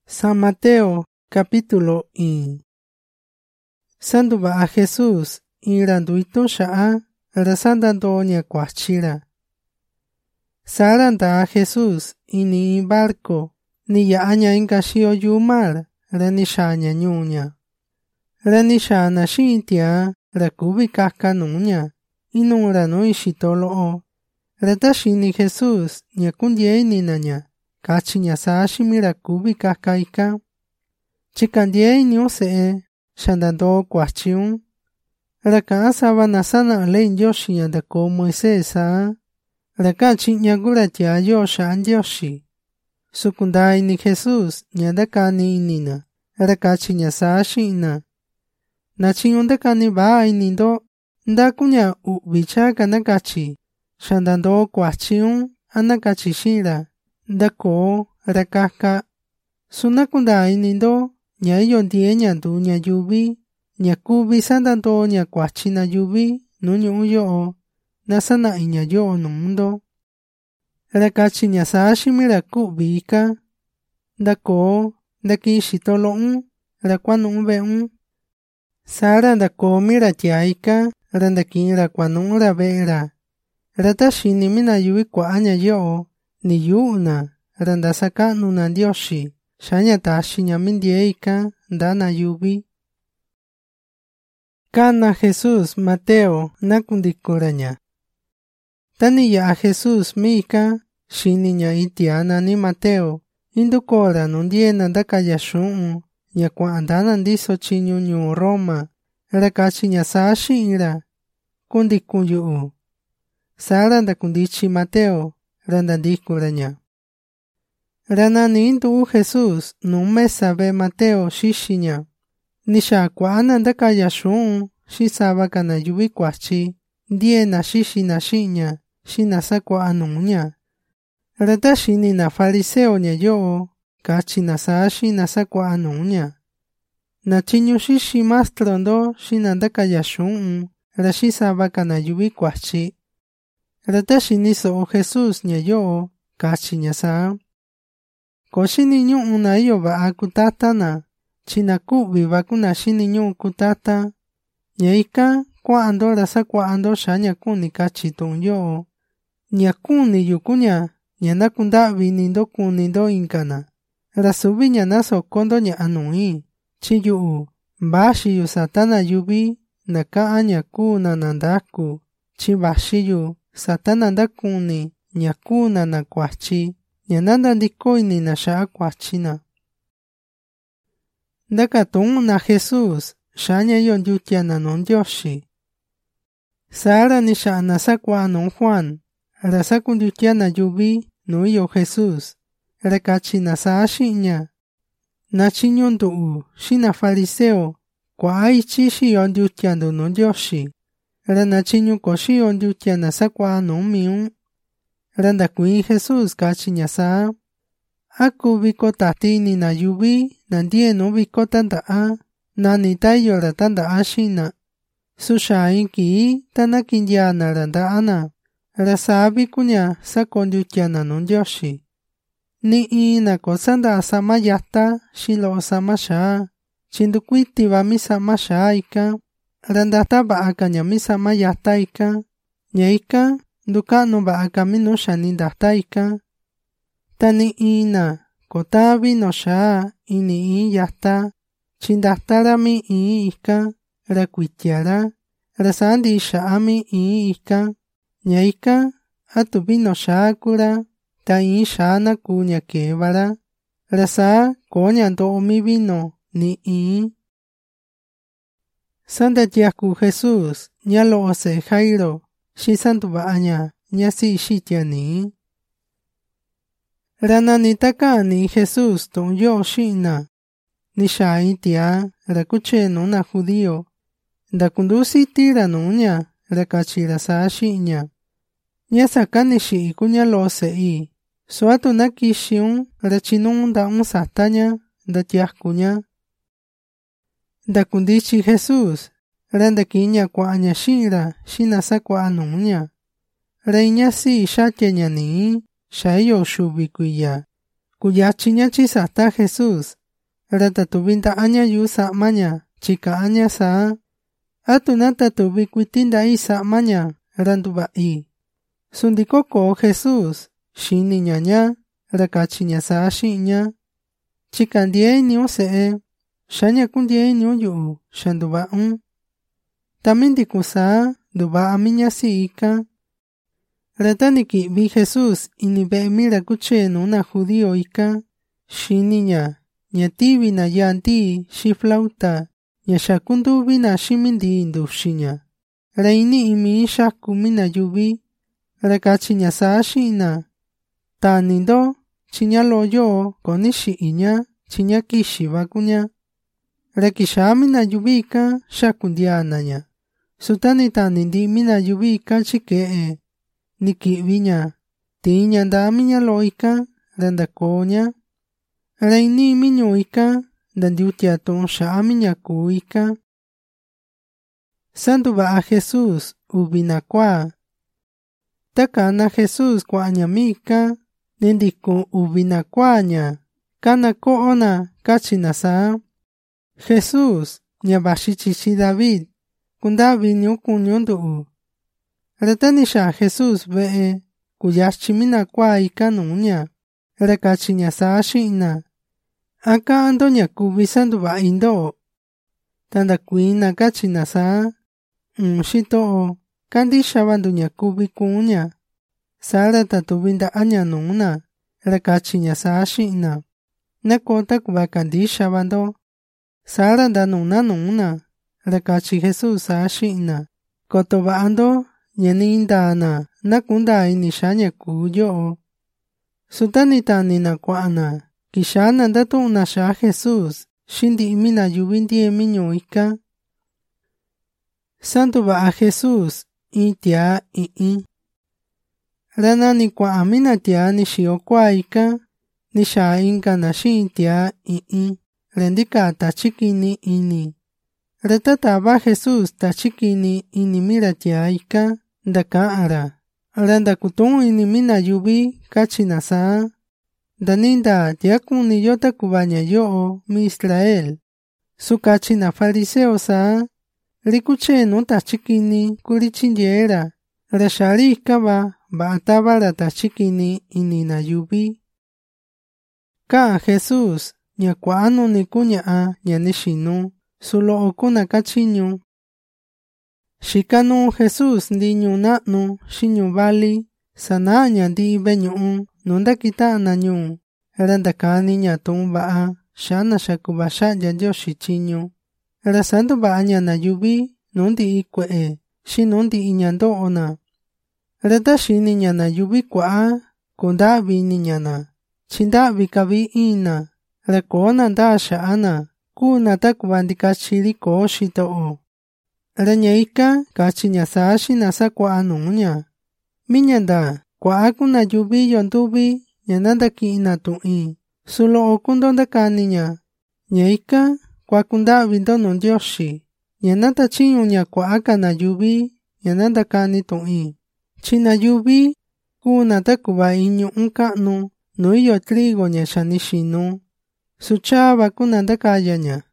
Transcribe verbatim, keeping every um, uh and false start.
San Mateo, capítulo y. Santo va a Jesús, y randuito sha'a, rasandando ña cuachira. Saranda a Jesús, y ni barco, ni ya aña encashio yumar, ranishaña ñuña. Ranishana shintia, rakubi kaka nuña, y no rano ishitolo. Ratashini Jesús, ña kundie ni naña. Kachiña sashi mirakubi kakaika. Chikandie niu se, shandando kwachiun. Raka sabana sana alen yoshi yandako Moisesa. Raka chiña guratia yosha an yoshi. Sukundai ni Jesús, nyandaka ni inina. Raka chiña sashi ina. Nachiundaka ni ba inindo. Ndakunya ubicha kanakachi. Shandando kwachiun, anakachi shira. Dako, rakaka. Sunakunda inindo, nya yondie nyandu nya yubi, nya kubi sandando nya kwachina yubi, nunyu uyo, nasana inya yo numundo. Rakachi nya sashi mira kubi ika. Dako, daki shitolo un, rakwanu ube un. Sara dako mira tia ika, randaki rakwanu rabera. Ratashini mina yubi kwa anya yo. Ni yuna, randasaka nuna dioshi, shanya tashi nyamindieika, dana yubi. Kana Jesús Mateo nakundikuraña. Tani ya a Jesús mika, shiniña itiana ni Mateo, indukora nundiena dakaya shuu, nya kuandana ndiso chiñuñu Roma, rakachi nya sashi ira, kundikuyu. Sara ndakundichi Mateo, randandikuraña. Rananindu Jesús nume sabe Mateo shishiña. Nisha kuana ndakaya shun, shisaba kana yubi kwachi, diena shishina shiña, shinasa kuanuña. Ratashini na fariseo nya yo, kachi nasashi nasa kuanuña. Na chiñu shishi mastrondo shinandakaya shun, rashisaba kana yubi kwachi. Ratashini so Jesús nya yo, kachi nya sa. Koshini nyu una yo ba akutata na, china kubi ba kuna shini nyu kutata. Nya ika, kwa ando rasa kwa ando shanya kuni kachi tun yo. Nya kuni yukunya, nya nakundabi nindo kunindo inkana. Rasubi nya naso kondo nya anui, chi yu, bashi yu satana yubi, naka anya kuna nandaku, chi bashi yu. Satana ndakuni, nyakuna na kwachi, nyananda ndikoini na shaa kwachina. Ndakatung na Jesús, shanya yon yutiana non dioshi. Sara ni shaa nasakwa non Juan, rasakun yutiana yubi, no yo Jesús, rekachi nasashi nya. Nachinyon duu, shina fariseo, kwa aichi shi yon yutiana non dioshi. Rana chinyu koshi yon yutia nasa kwa no miun. Randa kui Jesús kachi nyasa. Aku biko tatini na yubi, nandie no biko tanda a, nani tayo ratanda a shina. Sushain ki, tanakin ya na randa ana. Rasa bikunya sa kon yutia na non yoshi. Ni ina ko sanda asama yata, shilo osama sha. Chindukwiti bami sama sha ika. Randata ba aka nyami sama yataika. Nyaika, duka no ba aka minu shani dataika. Tani ina, kotabi no sha, ini i yata. Chindatara mi i ika, rakwitiara. Rasandi sha mi i ika. Nyaika, atubi no sha kura. Ta i sha na kunya kebara. Rasa, konya do mi vino, ni i. Santa Yaku Jesús, nya lo ose Jairo, shi santu baaña, nya si shitiani. Rananitaka ni Jesús ton yo shina. Ni shaitia, rakuche nuna judío. Dakundusi tira nunya, rakachira sa shinya. Nya sakani shi ikunya lo ose i. Suatu nakishiun, rachinun da un satanya, da tiakunya. Dakundichi Jesús, randakiña kwa anya shira, shinasa kwa anunya. Reiña si shatyanya ni, shayo shubikuya. Kuyachiña chisata Jesús, ratatubinta'aña yu sa'maña chika'aña saa. Atuna tatubi kuitinda'i sa'maña rantuva'i. Sundikoko Jesús xiniñaña rakachiña saa xi'ña. Chikandie'iniu se'e, xaña kundie'iniu yu'u xanduva'un. Tamindiku saa nduva'a miñasi'ika. Ratani ki'vi Jesús ini ve'e mirakuchenu na judío ika, xiniña ña tivi na yanti xi flauta ña xakunduvi na ximindi nduxiña. Ra ini'i mi xaku mina yuvi, rakachiña saa xi'na. Tanindo chiña loyo koni xi'iña chiña kixiva kuña. Ra kixaa mina yuvika xakundianaña. Sutani tanindi mina yuvika chike'e. Niki'viña, tiña ndaa miña lo'ika randakoña. Ra ini miñu'ika ndandiutiatu'un xa'a miña ku'ika. Santuva'a Jesús uvi na kuaa. Takana Jesús kua'aña mi'ika, nindikun uvi na kuaaña, kana ko'ona kachina saa. Jesús ña vaxi chichi David, kunda'viniun kuñu ndu'u. Ratani xaa Jesús ve'e, kuyachi mina kuaa ika nuña, rakachiña saa xi'na. Aka'ando ña kuvi santuva'i ndo'o. Tandakuiina kachina saa. Un xito'o, kandixavantu ña kuvi kuña. Saa ratatubinta'aña nuna, rakachiña saa xi'na. Nakota kuva kandixavando. Saa randanuna nuna, rakachi Jesús saa xi'na. Kotova'ando ña nindana nakundaa ini xaa ña kuu yo'o. Sutani tanina kua'ana, kixaana ndatu'una xaa Jesús xindi'i mina yuvi ndie miñu'ika. Santuva'a Jesús in tiaa i'i. Ra nani kua'a mina tiaa ni xi'o kuaa ika, ni xaa inkana xi'in tiaa i'i, ra ndikaa tachikini ini. Ra tatava Jesús tachikini ini mira tiaa ika, ndaka'ara. Ra ndakutu'un ini mina yuvi kachina saa. Ndaninda tiakuniyo takuvaña yo'o mi Israel. Su kachina fariseo saa. Rikuchenu tachikini kuri chinyeera. Ra xari ikava va'a tavara tachikini ini na yuvi. Ka'a Jesús ña kua'a nuni kuña'a ña nixinu, su lo'o kuna kachiñu. Xikanuu Jesús ndiñu na'nu xi ñuu vali, sana'a ña ndi'i ve'eñu'u nu ndakita'na ñuu, ra ndakaniña tu'un va'a xa'a naxa kuva xa'ndia Ndioxi tyiñu. Ra santuva'a na yuvi nu ndi'i kue'e xi nu ndi'i ña ndo'ona. Ra ta xiniña na yuvi kua'a, kunda'viniñana, chinda'vi kavi ina, ra ko'ona ndaa xa'ana, kuuna takuva ndikachiri koo xito'o. Ra ña ika kachiña saa xina sakua'a nuña. Miña ndaa, kua'a kuna yuvi yontuvi ña nandaki'ina tu'i, su lo'o kundo ndakaniña. Ña ika kuakunda'vindo nu Ndioxi, ña natachiñuña kua'a kana yuvi ña nandakani tu'i. China yuvi kuuna takuva in ñu'u ka'nu nu iyo trigo ña xa nixinu, su chava kuna ndakayaña.